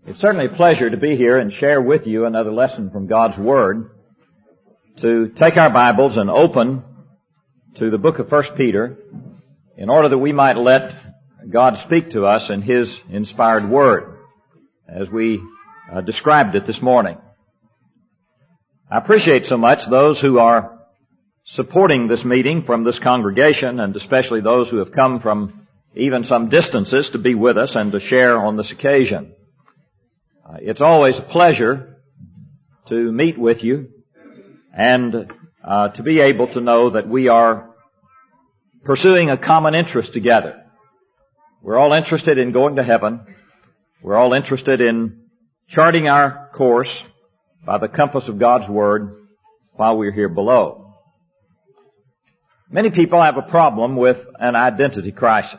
It's certainly a pleasure to be here and share with you another lesson from God's Word, to take our Bibles and open to the book of 1 Peter in order that we might let God speak to us in His inspired Word as we described it this morning. I appreciate so much those who are supporting this meeting from this congregation, and especially those who have come from even some distances to be with us and to share on this occasion. It's always a pleasure to meet with you and to be able to know that we are pursuing a common interest together. We're all interested in going to heaven. We're all interested in charting our course by the compass of God's Word while we're here below. Many people have a problem with an identity crisis.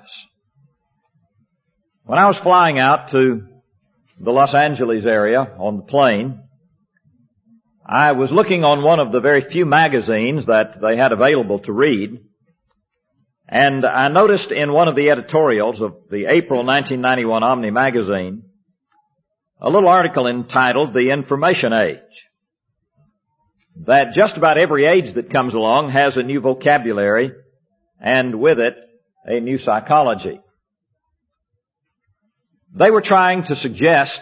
When I was flying out to the Los Angeles area on the plane, I was looking on one of the very few magazines that they had available to read, and I noticed in one of the editorials of the April 1991 Omni magazine a little article entitled "The Information Age," that just about every age that comes along has a new vocabulary and with it a new psychology. They were trying to suggest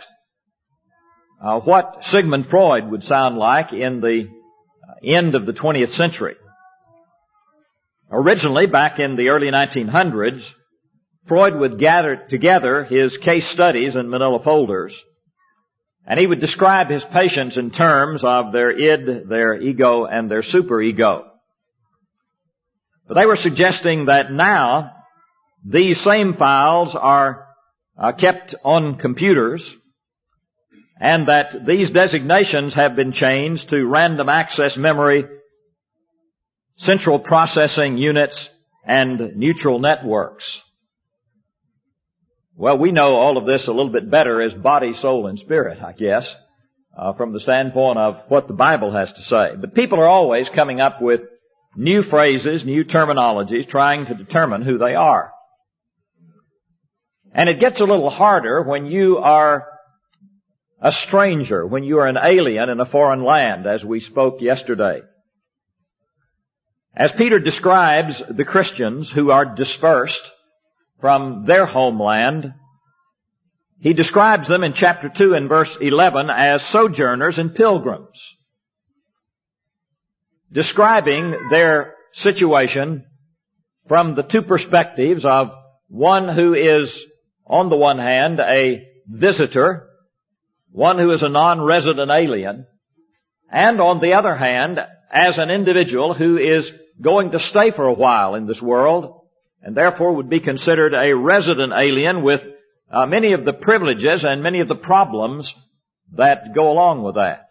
what Sigmund Freud would sound like in the end of the 20th century. Originally, back in the early 1900s, Freud would gather together his case studies in manila folders, and he would describe his patients in terms of their id, their ego, and their superego. But they were suggesting that now these same files are kept on computers, and that these designations have been changed to random access memory, central processing units, and neutral networks. Well, we know all of this a little bit better as body, soul, and spirit, I guess, from the standpoint of what the Bible has to say. But people are always coming up with new phrases, new terminologies, trying to determine who they are. And it gets a little harder when you are a stranger, when you are an alien in a foreign land, as we spoke yesterday. As Peter describes the Christians who are dispersed from their homeland, he describes them in chapter 2 and verse 11 as sojourners and pilgrims, describing their situation from the two perspectives of one who is, on the one hand, a visitor, one who is a non-resident alien, and on the other hand, as an individual who is going to stay for a while in this world, and therefore would be considered a resident alien with many of the privileges and many of the problems that go along with that.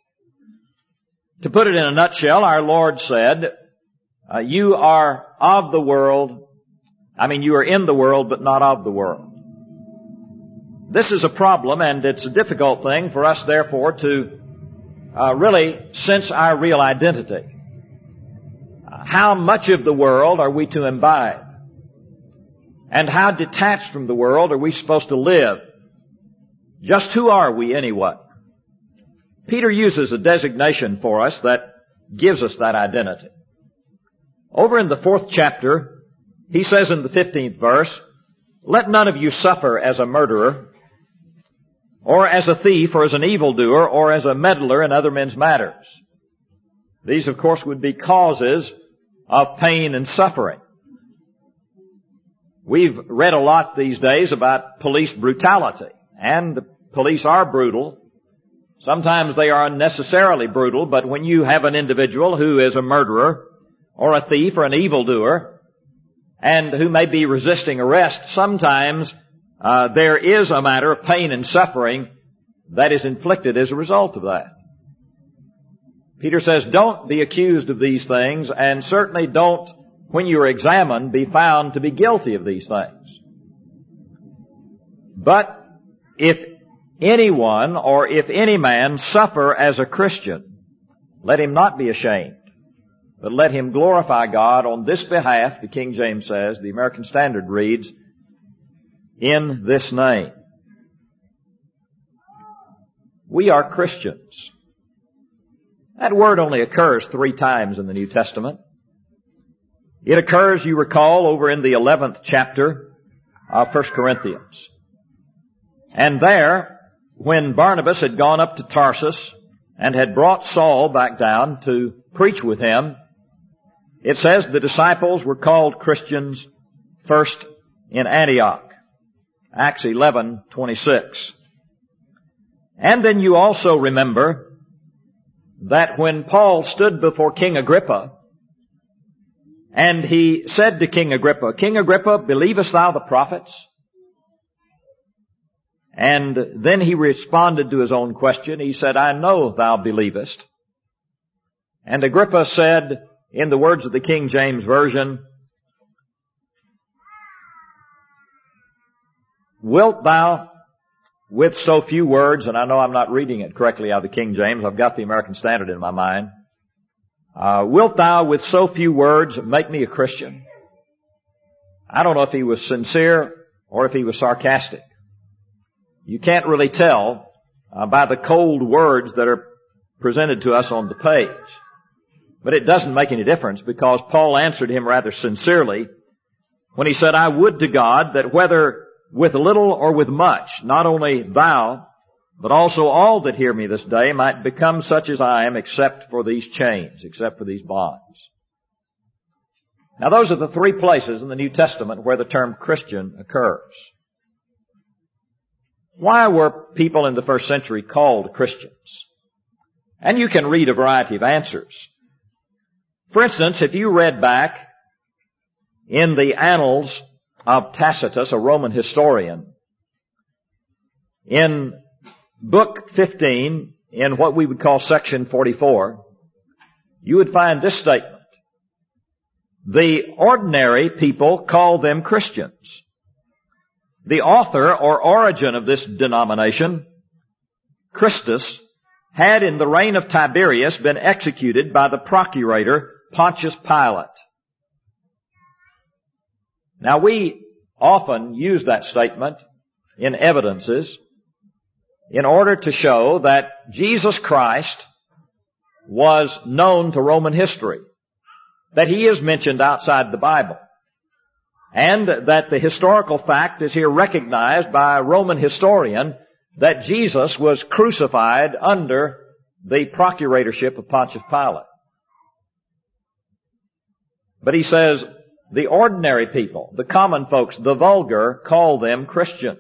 To put it in a nutshell, our Lord said, you are of the world, you are in the world, but not of the world. This is a problem, and it's a difficult thing for us, therefore, to really sense our real identity. How much of the world are we to imbibe? And how detached from the world are we supposed to live? Just who are we anyway? Peter uses a designation for us that gives us that identity. Over in the 4th chapter, he says in the 15th verse, "Let none of you suffer as a murderer, or as a thief, or as an evildoer, or as a meddler in other men's matters." These, of course, would be causes of pain and suffering. We've read a lot these days about police brutality, and the police are brutal. Sometimes they are unnecessarily brutal, but when you have an individual who is a murderer, or a thief, or an evildoer, and who may be resisting arrest, sometimes there is a matter of pain and suffering that is inflicted as a result of that. Peter says, don't be accused of these things, and certainly don't, when you are examined, be found to be guilty of these things. But if anyone or if any man suffer as a Christian, let him not be ashamed, but let him glorify God on this behalf, the King James says. The American Standard reads, in this name. We are Christians. That word only occurs 3 times in the New Testament. It occurs, you recall, over in the 11th chapter of 1 Corinthians. And there, when Barnabas had gone up to Tarsus and had brought Saul back down to preach with him, it says the disciples were called Christians first in Antioch. Acts 11:26. And then you also remember that when Paul stood before King Agrippa, and he said to King Agrippa, King Agrippa, believest thou the prophets? And then he responded to his own question. He said, I know thou believest. And Agrippa said, in the words of the King James Version, wilt thou with so few words, and I know I'm not reading it correctly out of the King James, I've got the American Standard in my mind, wilt thou with so few words make me a Christian? I don't know if he was sincere or if he was sarcastic. You can't really tell by the cold words that are presented to us on the page. But it doesn't make any difference because Paul answered him rather sincerely when he said, I would to God that whether with little or with much, not only thou, but also all that hear me this day might become such as I am, except for these chains, except for these bonds. Now those are the 3 places in the New Testament where the term Christian occurs. Why were people in the first century called Christians? And you can read a variety of answers. For instance, if you read back in the annals of Tacitus, a Roman historian, in book 15, in what we would call section 44, you would find this statement. The ordinary people call them Christians. The author or origin of this denomination, Christus, had in the reign of Tiberius been executed by the procurator Pontius Pilate. Now we often use that statement in evidences in order to show that Jesus Christ was known to Roman history, that He is mentioned outside the Bible, and that the historical fact is here recognized by a Roman historian that Jesus was crucified under the procuratorship of Pontius Pilate. But he says, the ordinary people, the common folks, the vulgar, call them Christians.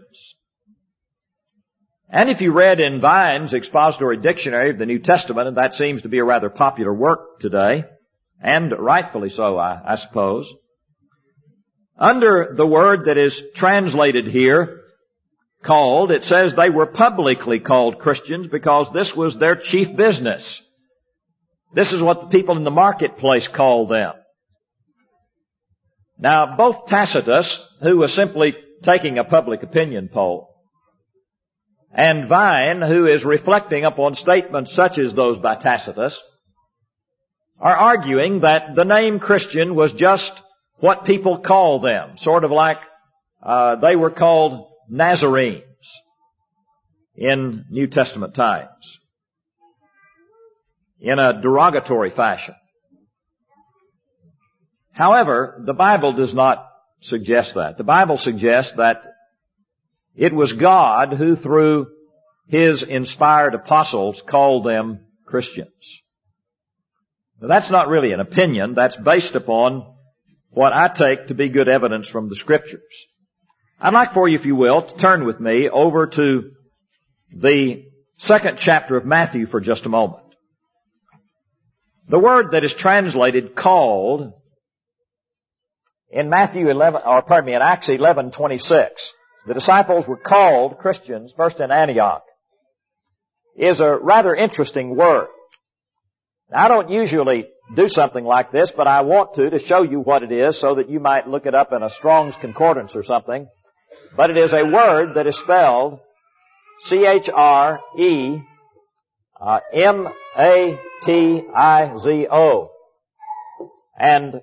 And if you read in Vine's Expository Dictionary of the New Testament, and that seems to be a rather popular work today, and rightfully so, I suppose, under the word that is translated here, called, it says they were publicly called Christians because this was their chief business. This is what the people in the marketplace called them. Now, both Tacitus, who was simply taking a public opinion poll, and Vine, who is reflecting upon statements such as those by Tacitus, are arguing that the name Christian was just what people call them, sort of like they were called Nazarenes in New Testament times, in a derogatory fashion. However, the Bible does not suggest that. The Bible suggests that it was God who, through His inspired apostles, called them Christians. Now, that's not really an opinion. That's based upon what I take to be good evidence from the Scriptures. I'd like for you, if you will, to turn with me over to the 2nd chapter of Matthew for just a moment. The word that is translated called in Acts 11:26, the disciples were called Christians first in Antioch, is a rather interesting word. Now, I don't usually do something like this, but I want to show you what it is so that you might look it up in a Strong's Concordance or something. But it is a word that is spelled C-H-R-E-M-A-T-I-Z-O. And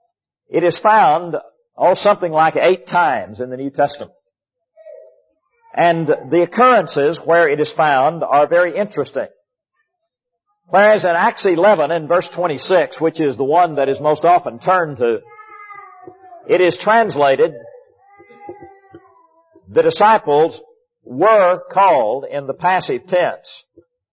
it is found, something like 8 times in the New Testament. And the occurrences where it is found are very interesting. Whereas in Acts 11 in verse 26, which is the one that is most often turned to, it is translated, the disciples were called in the passive tense.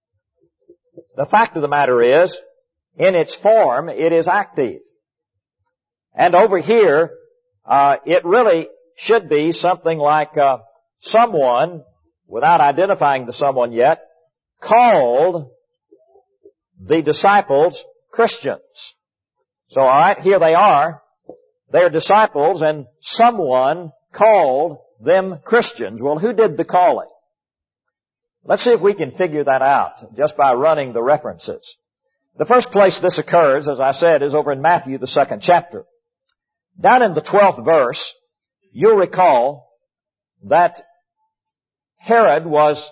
The fact of the matter is, in its form, it is active. And over here, it really should be something like someone, without identifying the someone yet, called the disciples Christians. So, alright, here they are. They're disciples, and someone called them Christians. Well, who did the calling? Let's see if we can figure that out just by running the references. The first place this occurs, as I said, is over in Matthew, the 2nd chapter. Down in the 12th verse, you'll recall that Herod was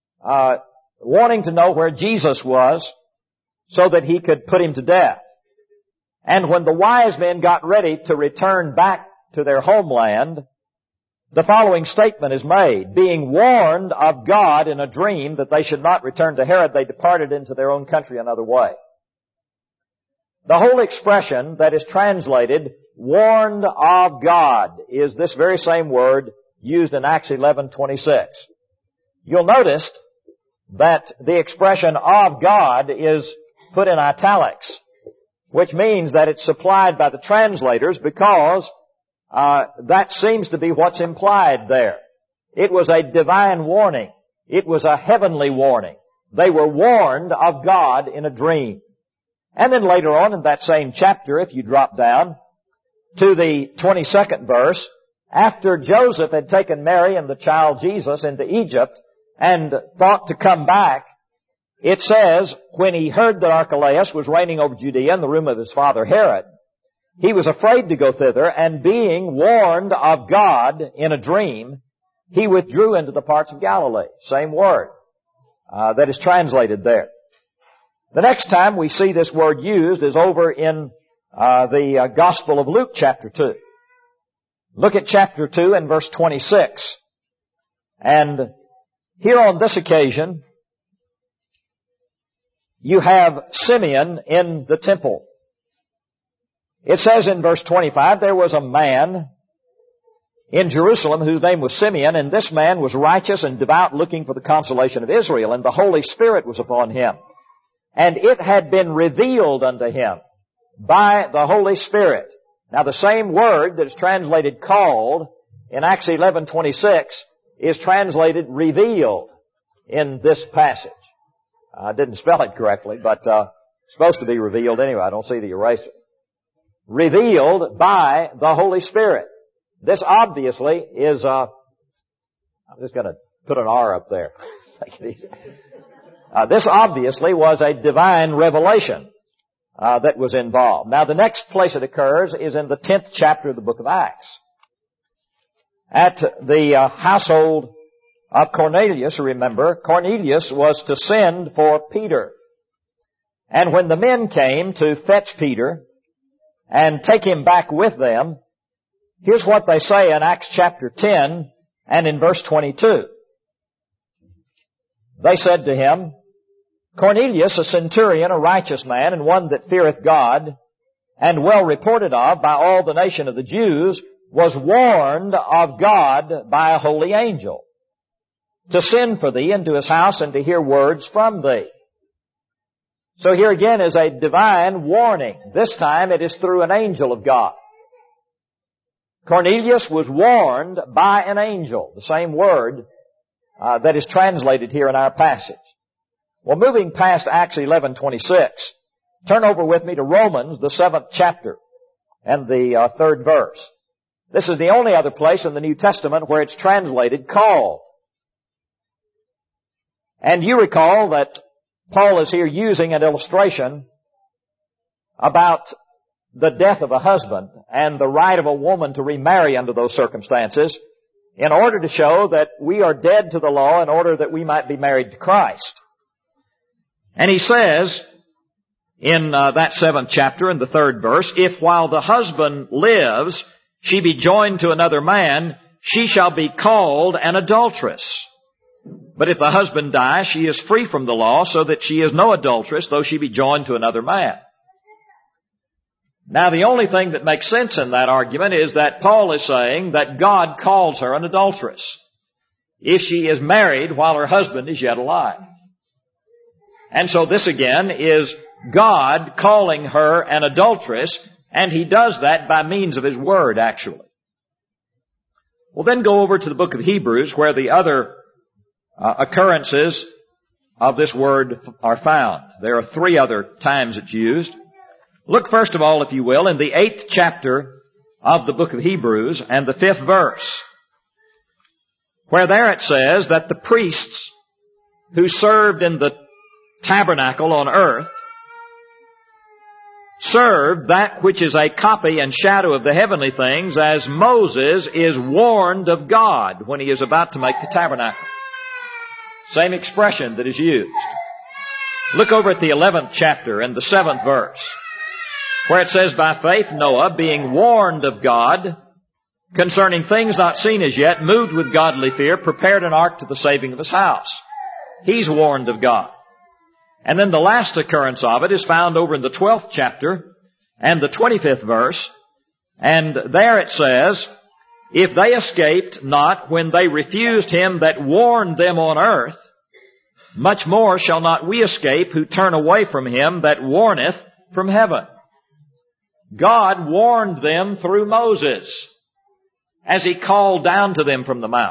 wanting to know where Jesus was so that he could put him to death. And when the wise men got ready to return back to their homeland, the following statement is made. Being warned of God in a dream that they should not return to Herod, they departed into their own country another way. The whole expression that is translated, warned of God, is this very same word used in Acts 11:26. You'll notice that the expression of God is put in italics, which means that it's supplied by the translators because that seems to be what's implied there. It was a divine warning. It was a heavenly warning. They were warned of God in a dream. And then later on in that same chapter, if you drop down to the 22nd verse, after Joseph had taken Mary and the child Jesus into Egypt and thought to come back, it says, when he heard that Archelaus was reigning over Judea in the room of his father Herod, he was afraid to go thither, and being warned of God in a dream, he withdrew into the parts of Galilee. Same word that is translated there. The next time we see this word used is over in the Gospel of Luke chapter 2. Look at chapter 2 and verse 26. And here on this occasion, you have Simeon in the temple. It says in verse 25, there was a man in Jerusalem whose name was Simeon, and this man was righteous and devout, looking for the consolation of Israel, and the Holy Spirit was upon him. And it had been revealed unto him by the Holy Spirit. Now the same word that is translated called in Acts 11:26 is translated revealed in this passage. I didn't spell it correctly, but it's supposed to be revealed anyway. I don't see the eraser. Revealed by the Holy Spirit. This obviously is, I'm just going to put an R up there. Take it easy. This obviously was a divine revelation that was involved. Now the next place it occurs is in the 10th chapter of the book of Acts. At the household of Cornelius, remember, Cornelius was to send for Peter. And when the men came to fetch Peter and take him back with them, here's what they say in Acts chapter 10 and in verse 22. They said to him, Cornelius, a centurion, a righteous man, and one that feareth God, and well reported of by all the nation of the Jews, was warned of God by a holy angel to send for thee into his house and to hear words from thee. So here again is a divine warning. This time it is through an angel of God. Cornelius was warned by an angel, the same word that is translated here in our passage. Well, moving past Acts 11:26, turn over with me to Romans, the 7th chapter, and the 3rd verse. This is the only other place in the New Testament where it's translated called. And you recall that Paul is here using an illustration about the death of a husband and the right of a woman to remarry under those circumstances in order to show that we are dead to the law in order that we might be married to Christ. And he says in that 7th chapter in the 3rd verse, if while the husband lives she be joined to another man, she shall be called an adulteress. But if the husband die, she is free from the law, so that she is no adulteress, though she be joined to another man. Now, the only thing that makes sense in that argument is that Paul is saying that God calls her an adulteress if she is married while her husband is yet alive. And so this again is God calling her an adulteress, and He does that by means of His Word, actually. Well, then go over to the book of Hebrews, where the other occurrences of this word are found. There are 3 other times it's used. Look first of all, if you will, in the 8th chapter of the book of Hebrews and the 5th verse, where there it says that the priests who served in the tabernacle on earth served that which is a copy and shadow of the heavenly things, as Moses is warned of God when he is about to make the tabernacle. Same expression that is used. Look over at the 11th chapter and the 7th verse, where it says, by faith Noah, being warned of God concerning things not seen as yet, moved with godly fear, prepared an ark to the saving of his house. He's warned of God. And then the last occurrence of it is found over in the 12th chapter and the 25th verse. And there it says, if they escaped not when they refused him that warned them on earth, much more shall not we escape who turn away from him that warneth from heaven. God warned them through Moses as he called down to them from the mount.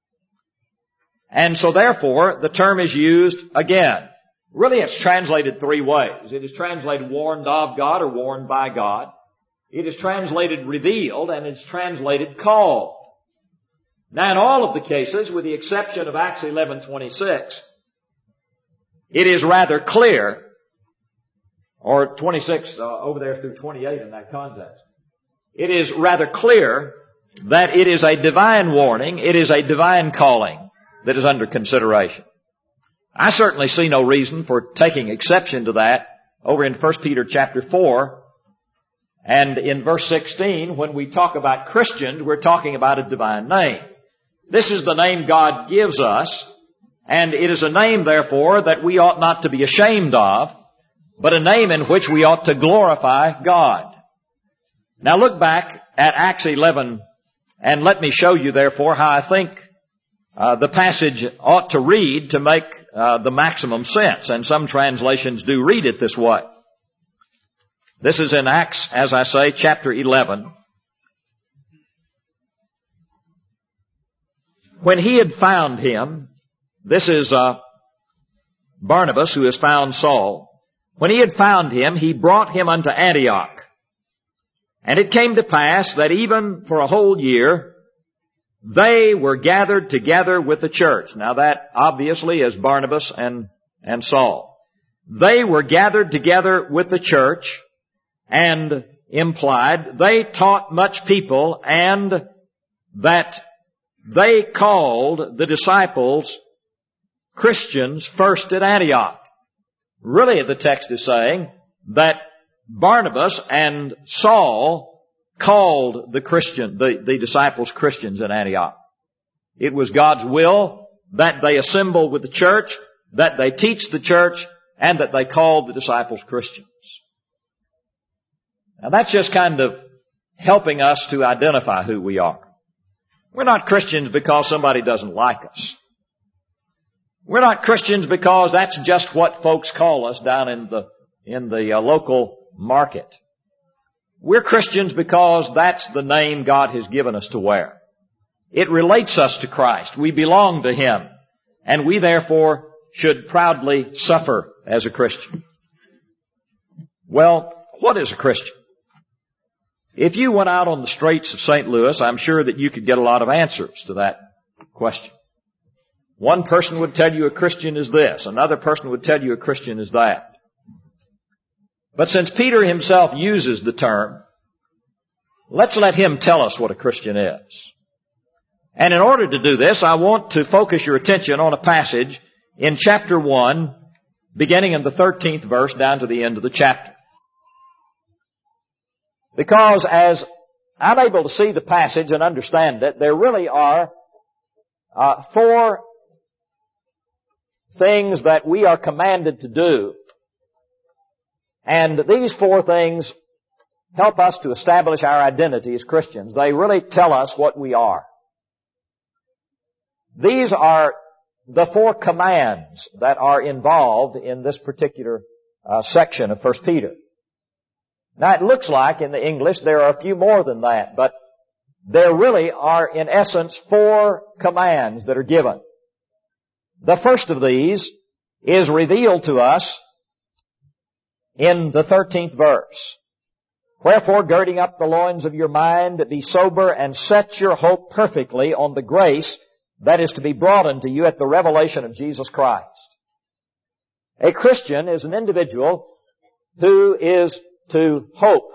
And so therefore, the term is used again. Really, it's translated 3 ways. It is translated warned of God or warned by God. It is translated revealed, and it's translated called. Now, in all of the cases, with the exception of Acts 11:26, it is rather clear, or 26 over there through 28 in that context. It is rather clear that it is a divine warning, it is a divine calling that is under consideration. I certainly see no reason for taking exception to that over in 1 Peter chapter 4 and in verse 16, when we talk about Christians, we're talking about a divine name. This is the name God gives us, and it is a name, therefore, that we ought not to be ashamed of, but a name in which we ought to glorify God. Now look back at Acts 11, and let me show you, therefore, how I think the passage ought to read to make the maximum sense, and some translations do read it this way. This is in Acts, as I say, chapter 11. When he had found him, this is Barnabas who has found Saul. When he had found him, he brought him unto Antioch. And it came to pass that even for a whole year, they were gathered together with the church. Now that obviously is Barnabas and Saul. They were gathered together with the church, and implied they taught much people, and that they called the disciples Christians first at Antioch. Really, the text is saying that Barnabas and Saul called the disciples Christians in Antioch. It was God's will that they assemble with the church, that they teach the church, and that they call the disciples Christians. Now that's just kind of helping us to identify who we are. We're not Christians because somebody doesn't like us. We're not Christians because that's just what folks call us down in the local market. We're Christians because that's the name God has given us to wear. It relates us to Christ. We belong to Him. And we therefore should proudly suffer as a Christian. Well, what is a Christian? If you went out on the streets of St. Louis, I'm sure that you could get a lot of answers to that question. One person would tell you a Christian is this. Another person would tell you a Christian is that. But since Peter himself uses the term, let's let him tell us what a Christian is. And in order to do this, I want to focus your attention on a passage in chapter 1, beginning in the 13th verse down to the end of the chapter. Because as I'm able to see the passage and understand it, there really are four things that we are commanded to do. And these four things help us to establish our identity as Christians. They really tell us what we are. These are the four commands that are involved in this particular section of 1 Peter. Now it looks like in the English there are a few more than that, but there really are in essence four commands that are given. The first of these is revealed to us in the 13th verse. Wherefore, girding up the loins of your mind, be sober and set your hope perfectly on the grace that is to be brought unto you at the revelation of Jesus Christ. A Christian is an individual who is to hope.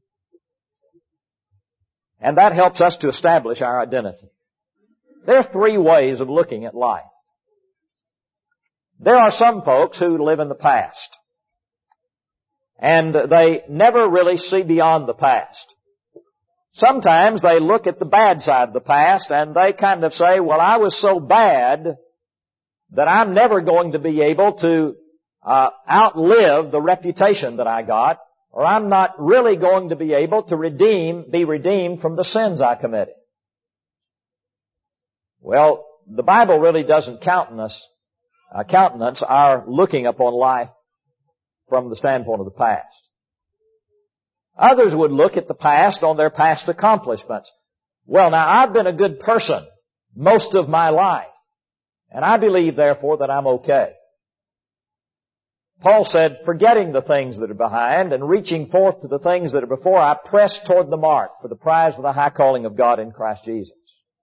And that helps us to establish our identity. There are three ways of looking at life. There are some folks who live in the past. And they never really see beyond the past. Sometimes they look at the bad side of the past and they kind of say, well, I was so bad that I'm never going to be able to outlive the reputation that I got, or I'm not really going to be able to be redeemed from the sins I committed. Well, the Bible really doesn't countenance our looking upon life from the standpoint of the past. Others would look at the past on their past accomplishments. Well, now I've been a good person most of my life, and I believe therefore that I'm okay. Paul said, forgetting the things that are behind and reaching forth to the things that are before, I press toward the mark for the prize of the high calling of God in Christ Jesus.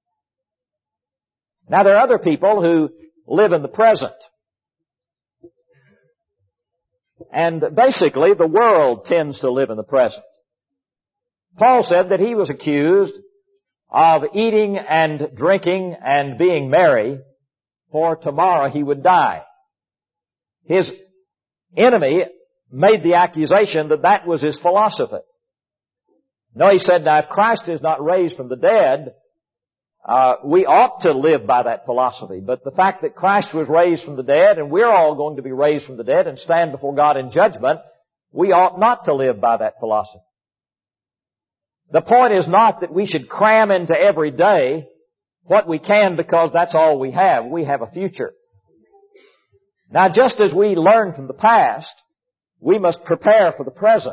Now there are other people who live in the present. And basically, the world tends to live in the present. Paul said that he was accused of eating and drinking and being merry, for tomorrow he would die. His enemy made the accusation that that was his philosophy. No, he said, now if Christ is not raised from the dead, we ought to live by that philosophy. But the fact that Christ was raised from the dead, and we're all going to be raised from the dead and stand before God in judgment, we ought not to live by that philosophy. The point is not that we should cram into every day what we can because that's all we have. We have a future. Now, just as we learn from the past, we must prepare for the present.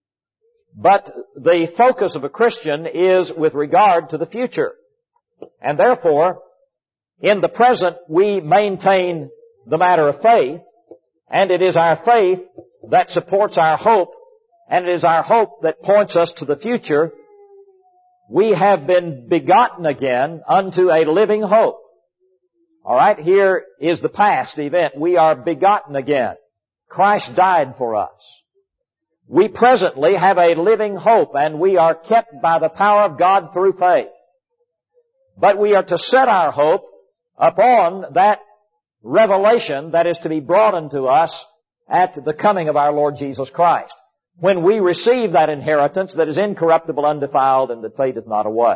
But the focus of a Christian is with regard to the future. And therefore, in the present, we maintain the matter of faith, and it is our faith that supports our hope, and it is our hope that points us to the future. We have been begotten again unto a living hope. All right, here is the past event. We are begotten again. Christ died for us. We presently have a living hope, and we are kept by the power of God through faith. But we are to set our hope upon that revelation that is to be brought unto us at the coming of our Lord Jesus Christ, when we receive that inheritance that is incorruptible, undefiled, and that fadeth not away.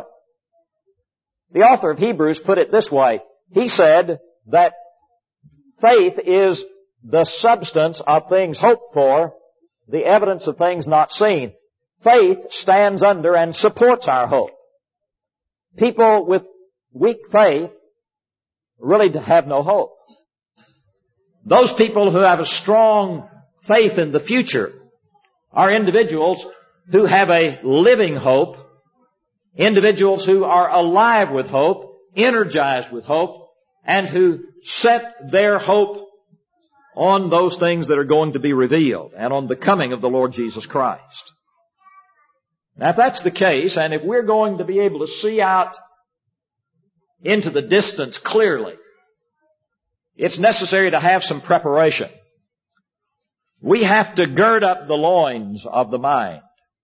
The author of Hebrews put it this way. He said that faith is the substance of things hoped for, the evidence of things not seen. Faith stands under and supports our hope. People with weak faith really have no hope. Those people who have a strong faith in the future are individuals who have a living hope, individuals who are alive with hope, energized with hope, and who set their hope on those things that are going to be revealed and on the coming of the Lord Jesus Christ. Now, if that's the case, and if we're going to be able to see out into the distance clearly, it's necessary to have some preparation. We have to gird up the loins of the mind.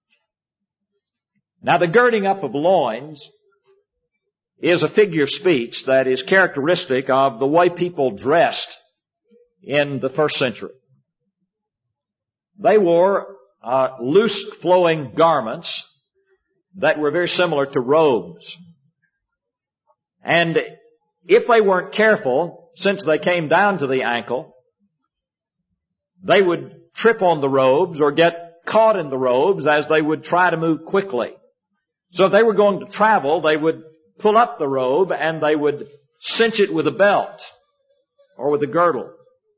Now, the girding up of loins is a figure of speech that is characteristic of the way people dressed in the first century. They wore loose flowing garments that were very similar to robes. And if they weren't careful, since they came down to the ankle, they would trip on the robes or get caught in the robes as they would try to move quickly. So if they were going to travel, they would pull up the robe and they would cinch it with a belt or with a girdle.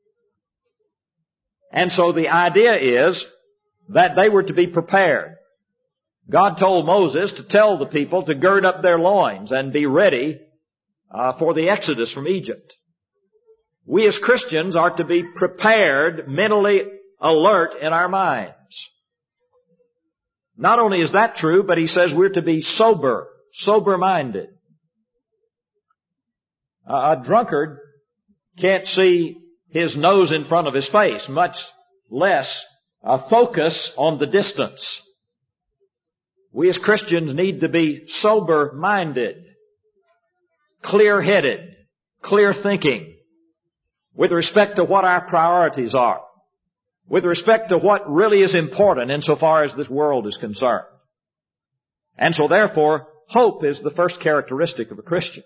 And so the idea is that they were to be prepared. God told Moses to tell the people to gird up their loins and be ready for the exodus from Egypt. We as Christians are to be prepared, mentally alert in our minds. Not only is that true, but he says we're to be sober-minded. A drunkard can't see his nose in front of his face, much less focus on the distance. We as Christians need to be sober-minded, clear-headed, clear-thinking, with respect to what our priorities are, with respect to what really is important insofar as this world is concerned. And so therefore, hope is the first characteristic of a Christian.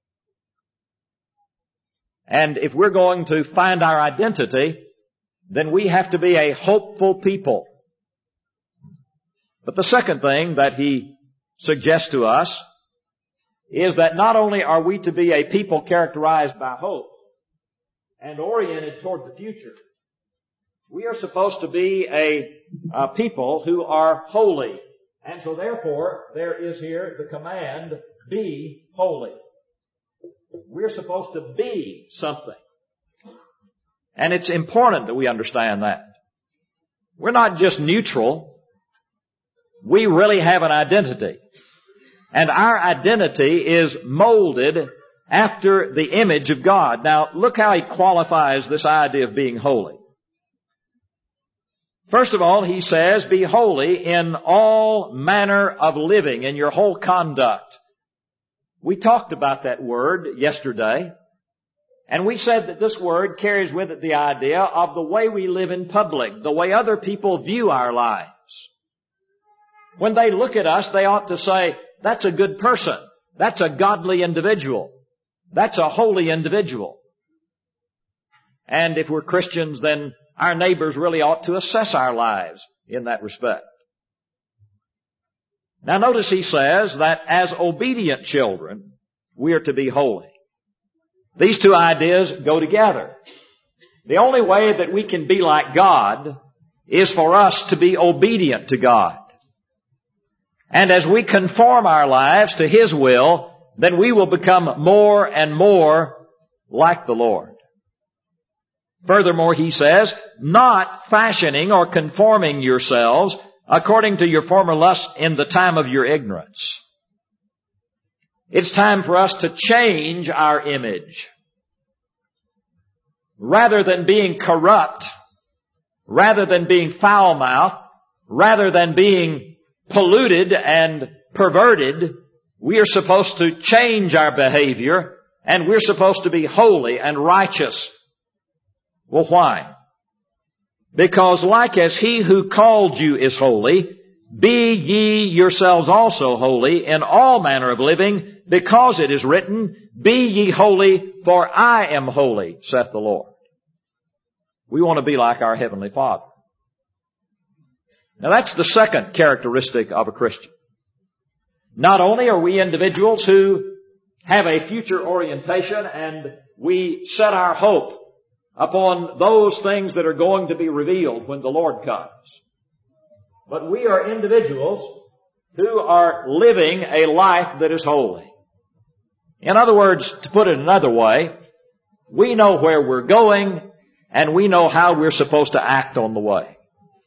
And if we're going to find our identity, then we have to be a hopeful people. But the second thing that he suggests to us is that not only are we to be a people characterized by hope and oriented toward the future, we are supposed to be a people who are holy. And so therefore, there is here the command, be holy. We're supposed to be something. And it's important that we understand that. We're not just neutral. We really have an identity. And our identity is molded after the image of God. Now, look how he qualifies this idea of being holy. First of all, he says, be holy in all manner of living, in your whole conduct. We talked about that word yesterday, and we said that this word carries with it the idea of the way we live in public, the way other people view our lives. When they look at us, they ought to say, that's a good person. That's a godly individual. That's a holy individual. And if we're Christians, then our neighbors really ought to assess our lives in that respect. Now notice he says that as obedient children, we are to be holy. These two ideas go together. The only way that we can be like God is for us to be obedient to God. And as we conform our lives to His will, then we will become more and more like the Lord. Furthermore, he says, not fashioning or conforming yourselves according to your former lusts in the time of your ignorance. It's time for us to change our image. Rather than being corrupt, rather than being foul-mouthed, rather than being polluted and perverted, we are supposed to change our behavior, and we're supposed to be holy and righteous. Well, why? Because like as He who called you is holy, be ye yourselves also holy in all manner of living, because it is written, be ye holy, for I am holy, saith the Lord. We want to be like our Heavenly Father. Now that's the second characteristic of a Christian. Not only are we individuals who have a future orientation and we set our hope upon those things that are going to be revealed when the Lord comes, but we are individuals who are living a life that is holy. In other words, to put it another way, we know where we're going and we know how we're supposed to act on the way.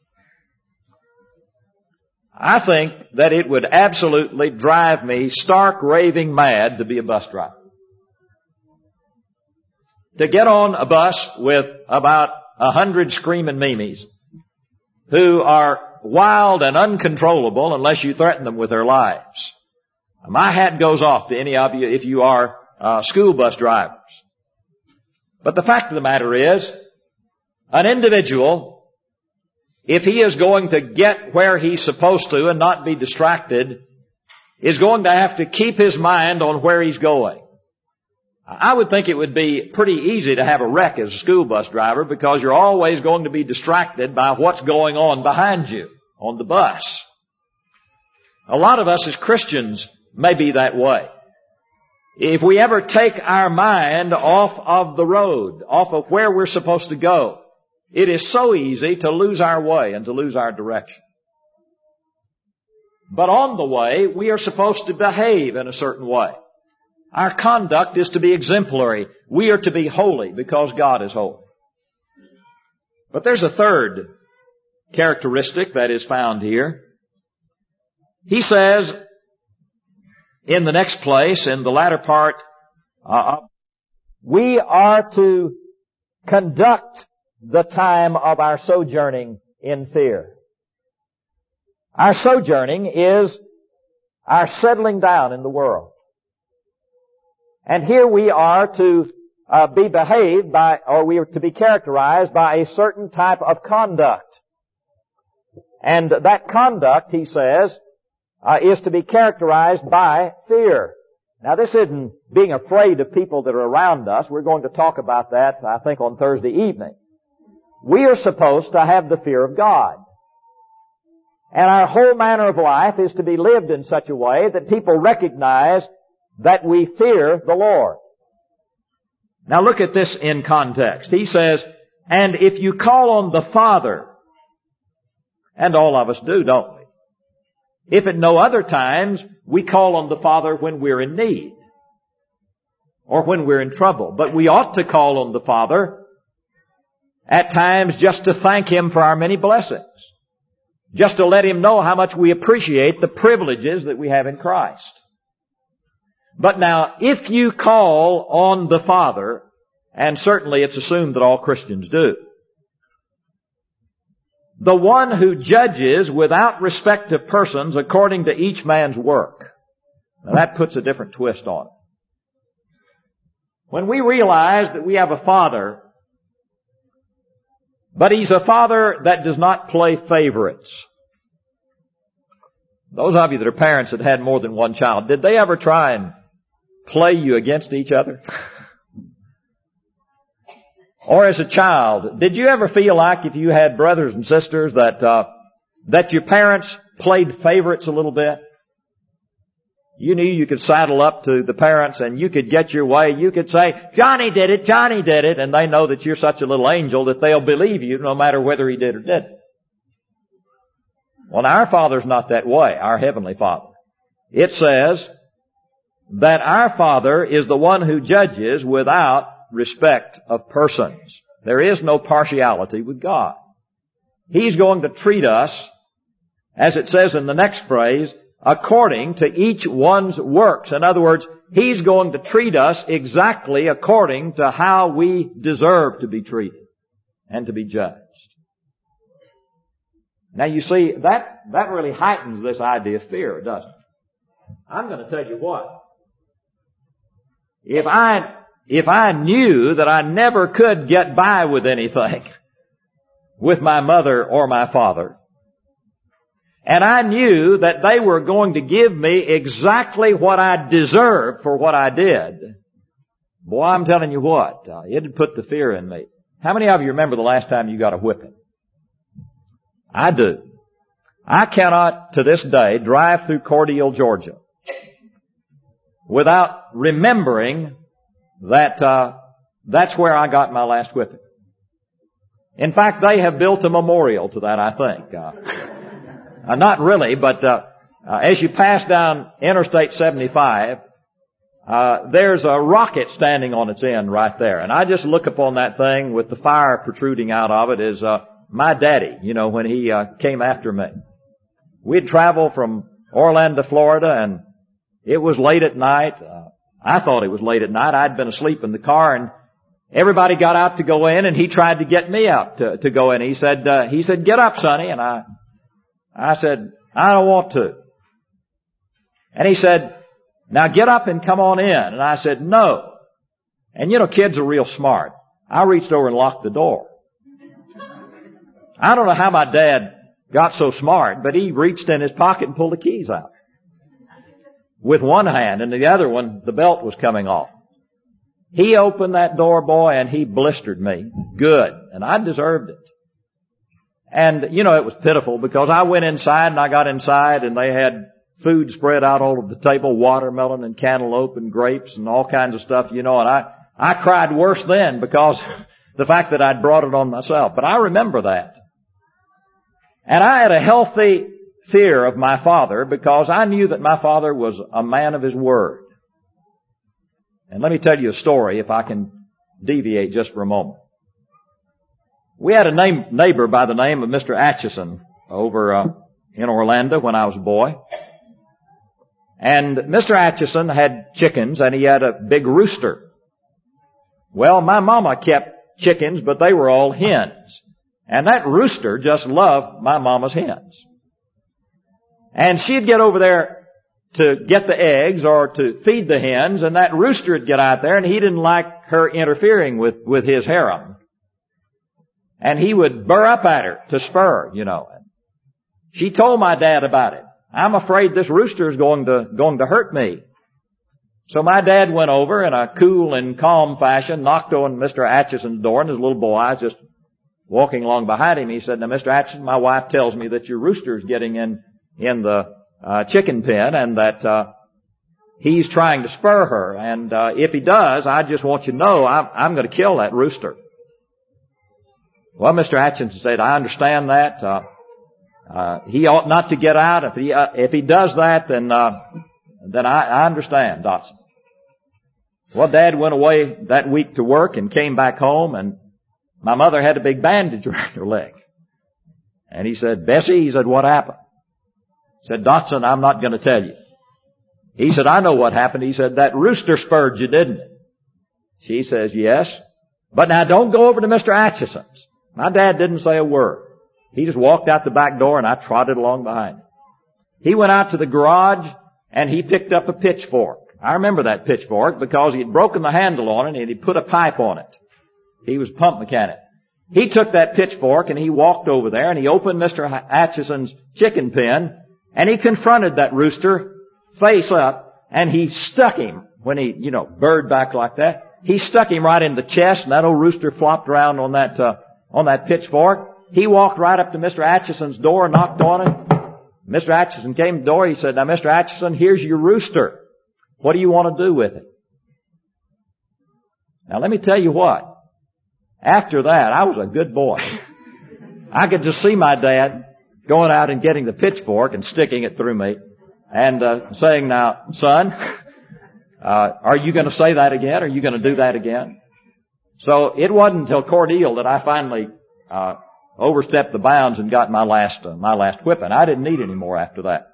I think that it would absolutely drive me stark raving mad to be a bus driver. To get on a bus with about 100 screaming memes who are wild and uncontrollable unless you threaten them with their lives. My hat goes off to any of you if you are school bus drivers. But the fact of the matter is, an individual, if he is going to get where he's supposed to and not be distracted, is going to have to keep his mind on where he's going. I would think it would be pretty easy to have a wreck as a school bus driver because you're always going to be distracted by what's going on behind you on the bus. A lot of us as Christians may be that way. If we ever take our mind off of the road, off of where we're supposed to go, it is so easy to lose our way and to lose our direction. But on the way, we are supposed to behave in a certain way. Our conduct is to be exemplary. We are to be holy because God is holy. But there's a third characteristic that is found here. He says, in the next place, in the latter part, we are to conduct the time of our sojourning in fear. Our sojourning is our settling down in the world. And here we are to be behaved by, or we are to be characterized by a certain type of conduct. And that conduct, he says, is to be characterized by fear. Now this isn't being afraid of people that are around us. We're going to talk about that, I think, on Thursday evening. We are supposed to have the fear of God. And our whole manner of life is to be lived in such a way that people recognize that we fear the Lord. Now look at this in context. He says, and if you call on the Father, and all of us do, don't we? If at no other times, we call on the Father when we're in need or when we're in trouble. But we ought to call on the Father at times just to thank Him for our many blessings, just to let Him know how much we appreciate the privileges that we have in Christ. But now, if you call on the Father, and certainly it's assumed that all Christians do, the one who judges without respect of persons according to each man's work. Now that puts a different twist on it. When we realize that we have a Father, but He's a Father that does not play favorites. Those of you that are parents that had more than one child, did they ever try and play you against each other? Or as a child, did you ever feel like if you had brothers and sisters that your parents played favorites a little bit? You knew you could saddle up to the parents and you could get your way. You could say, Johnny did it, Johnny did it. And they know that you're such a little angel that they'll believe you no matter whether he did or didn't. Well, our Father's not that way, our Heavenly Father. It says that our Father is the one who judges without respect of persons. There is no partiality with God. He's going to treat us, as it says in the next phrase, according to each one's works. In other words, He's going to treat us exactly according to how we deserve to be treated and to be judged. Now you see, that really heightens this idea of fear, doesn't it? I'm going to tell you what. If I knew that I never could get by with anything with my mother or my father, and I knew that they were going to give me exactly what I deserved for what I did, boy, I'm telling you what, it'd put the fear in me. How many of you remember the last time you got a whipping? I do. I cannot, to this day, drive through Cordele, Georgia without remembering that that's where I got my last whipping. In fact, they have built a memorial to that, I think. Not really, but as you pass down Interstate 75, there's a rocket standing on its end right there. And I just look upon that thing with the fire protruding out of it as my daddy, when he came after me. We'd travel from Orlando, Florida, and it was late at night. I thought it was late at night. I'd been asleep in the car, and everybody got out to go in, and he tried to get me out to go in. He said, "Get up, Sonny." And I said, "I don't want to." And he said, "Now get up and come on in." And I said, "No." And kids are real smart. I reached over and locked the door. I don't know how my dad got so smart, but he reached in his pocket and pulled the keys out. with one hand, and the other one, the belt was coming off. He opened that door, boy, and he blistered me good, and I deserved it. And, you know, it was pitiful because I went inside and I got inside and they had food spread out all over the table, watermelon and cantaloupe and grapes and all kinds of stuff, you know, and I cried worse then because the fact that I'd brought it on myself. But I remember that. And I had a healthy fear of my father because I knew that my father was a man of his word. And let me tell you a story if I can deviate just for a moment. We had a neighbor by the name of Mr. Atchison over in Orlando when I was a boy. And Mr. Atchison had chickens and he had a big rooster. Well, my mama kept chickens, but they were all hens. And that rooster just loved my mama's hens. And she'd get over there to get the eggs or to feed the hens, and that rooster would get out there and he didn't like her interfering with his harem. And he would burr up at her to spur, you know. She told my dad about it. I'm afraid this rooster is going to hurt me. So my dad went over in a cool and calm fashion, knocked on Mr. Atchison's door, and his little boy, I was just walking along behind him. He said, "Now, Mr. Atchison, my wife tells me that your rooster is getting in the chicken pen and that he's trying to spur her. And if he does, I just want you to know I'm going to kill that rooster." Well, Mr. Atchison said, "I understand that. He ought not to get out. If he does that, then I understand, Dotson." Well, Dad went away that week to work and came back home, and my mother had a big bandage around her leg. And he said, "Bessie," he said, "what happened?" He said, "Dotson, I'm not going to tell you." He said, "I know what happened." He said, "That rooster spurred you, didn't it?" She says, "Yes. But now don't go over to Mr. Atchison's." My dad didn't say a word. He just walked out the back door and I trotted along behind him. He went out to the garage and he picked up a pitchfork. I remember that pitchfork because he had broken the handle on it and he'd put a pipe on it. He was a pump mechanic. He took that pitchfork and he walked over there and he opened Mr. Atchison's chicken pen and he confronted that rooster face up and he stuck him when he, burred back like that. He stuck him right in the chest and that old rooster flopped around on that pitchfork. He walked right up to Mr. Atchison's door, knocked on it. Mr. Atchison came to the door. He said, "Now, Mr. Atchison, here's your rooster. What do you want to do with it?" Now, let me tell you what. After that, I was a good boy. I could just see my dad going out and getting the pitchfork and sticking it through me and saying, "Now, son, are you going to say that again? Are you going to do that again?" So it wasn't until Court Eel that I finally overstepped the bounds and got my last whipping. I didn't need any more after that.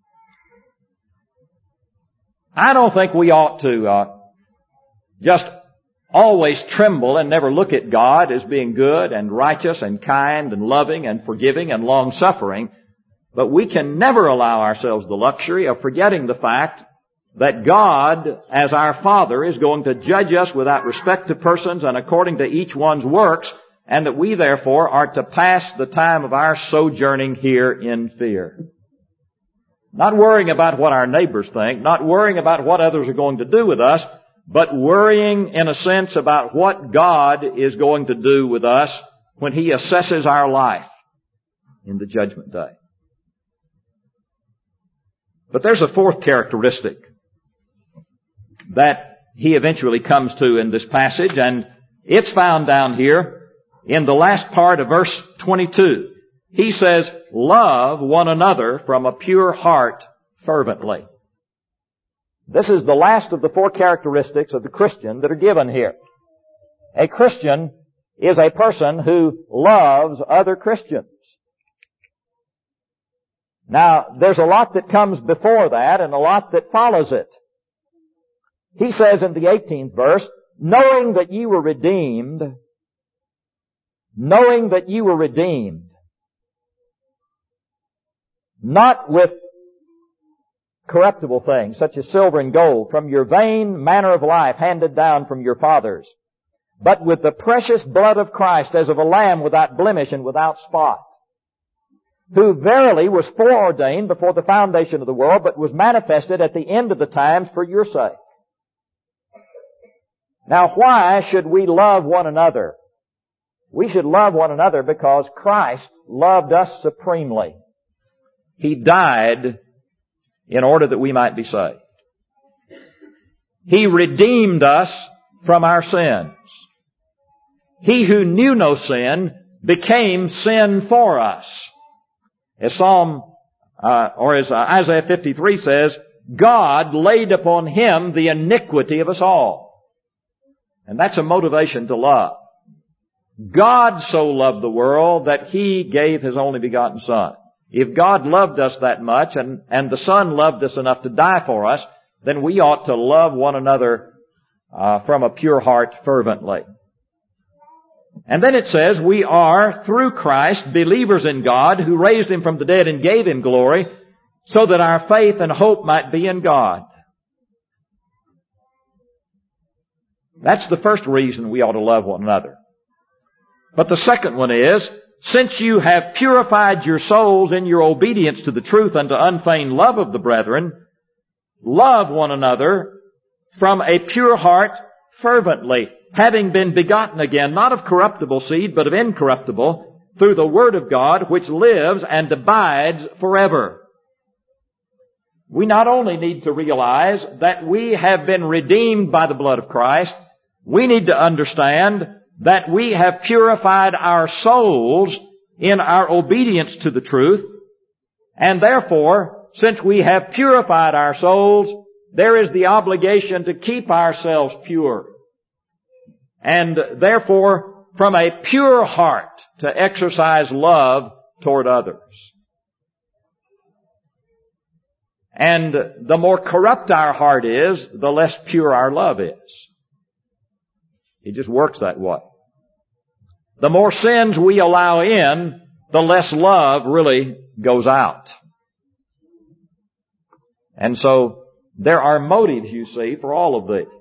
I don't think we ought to just always tremble and never look at God as being good and righteous and kind and loving and forgiving and long-suffering, but we can never allow ourselves the luxury of forgetting the fact that God, as our Father, is going to judge us without respect to persons and according to each one's works, and that we therefore are to pass the time of our sojourning here in fear. Not worrying about what our neighbors think, not worrying about what others are going to do with us, but worrying in a sense about what God is going to do with us when He assesses our life in the judgment day. But there's a fourth characteristic that he eventually comes to in this passage, and it's found down here in the last part of verse 22. He says, "Love one another from a pure heart fervently." This is the last of the four characteristics of the Christian that are given here. A Christian is a person who loves other Christians. Now, there's a lot that comes before that and a lot that follows it. He says in the 18th verse, knowing that you were redeemed, not with corruptible things, such as silver and gold, from your vain manner of life handed down from your fathers, but with the precious blood of Christ as of a lamb without blemish and without spot. who verily was foreordained before the foundation of the world, but was manifested at the end of the times for your sake. Now why should we love one another? We should love one another because Christ loved us supremely. He died in order that we might be saved. He redeemed us from our sins. He who knew no sin became sin for us. As Isaiah 53 says, God laid upon Him the iniquity of us all. And that's a motivation to love. God so loved the world that He gave His only begotten Son. If God loved us that much and the Son loved us enough to die for us, then we ought to love one another from a pure heart fervently. And then it says, we are, through Christ, believers in God, who raised Him from the dead and gave Him glory, so that our faith and hope might be in God. That's the first reason we ought to love one another. But the second one is, since you have purified your souls in your obedience to the truth unto unfeigned love of the brethren, love one another from a pure heart fervently, having been begotten again, not of corruptible seed, but of incorruptible, through the Word of God, which lives and abides forever. We not only need to realize that we have been redeemed by the blood of Christ, we need to understand that we have purified our souls in our obedience to the truth, and therefore, since we have purified our souls, there is the obligation to keep ourselves pure. And therefore, from a pure heart, to exercise love toward others. And the more corrupt our heart is, the less pure our love is. It just works that way. The more sins we allow in, the less love really goes out. And so, there are motives, you see, for all of these.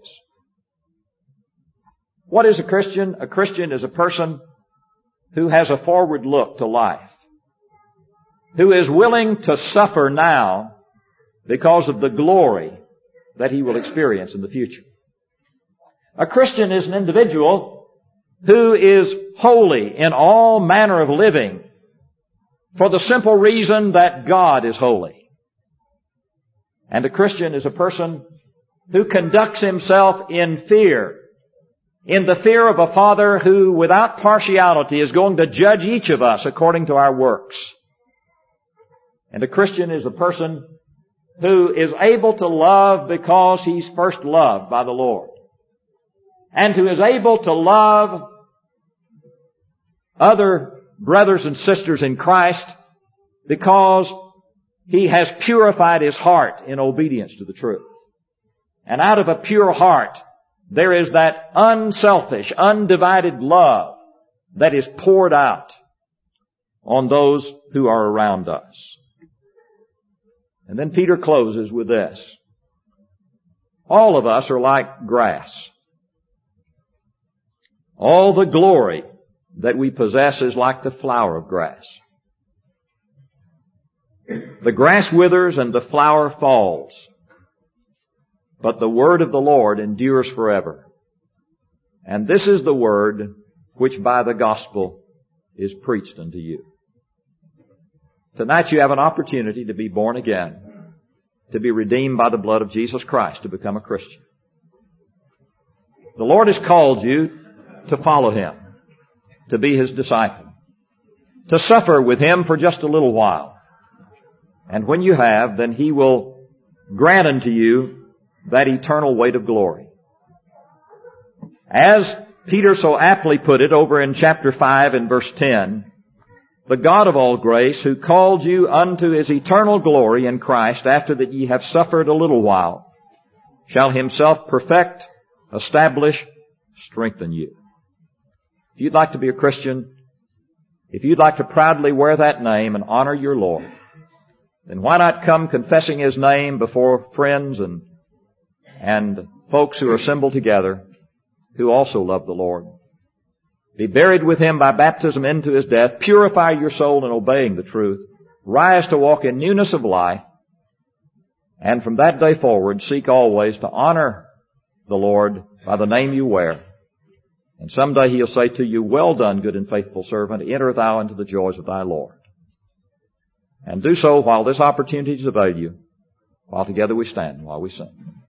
What is a Christian? A Christian is a person who has a forward look to life, who is willing to suffer now because of the glory that he will experience in the future. A Christian is an individual who is holy in all manner of living for the simple reason that God is holy. And a Christian is a person who conducts himself in fear, in the fear of a Father who, without partiality, is going to judge each of us according to our works. And a Christian is a person who is able to love because he's first loved by the Lord, and who is able to love other brothers and sisters in Christ because he has purified his heart in obedience to the truth. And out of a pure heart, there is that unselfish, undivided love that is poured out on those who are around us. And then Peter closes with this. All of us are like grass. All the glory that we possess is like the flower of grass. The grass withers and the flower falls, but the word of the Lord endures forever. And this is the word which by the gospel is preached unto you. Tonight you have an opportunity to be born again, to be redeemed by the blood of Jesus Christ, to become a Christian. The Lord has called you to follow Him, to be His disciple, to suffer with Him for just a little while. And when you have, then He will grant unto you that eternal weight of glory. As Peter so aptly put it over in chapter 5 and verse 10, the God of all grace, who called you unto His eternal glory in Christ, after that ye have suffered a little while, shall Himself perfect, establish, strengthen you. If you'd like to be a Christian, if you'd like to proudly wear that name and honor your Lord, then why not come confessing His name before friends and folks who are assembled together who also love the Lord. Be buried with Him by baptism into His death. Purify your soul in obeying the truth. rise to walk in newness of life, and from that day forward seek always to honor the Lord by the name you wear. And someday He'll say to you, well done, good and faithful servant, enter thou into the joys of thy Lord. And do so while this opportunity is available you, while together we stand, while we sing.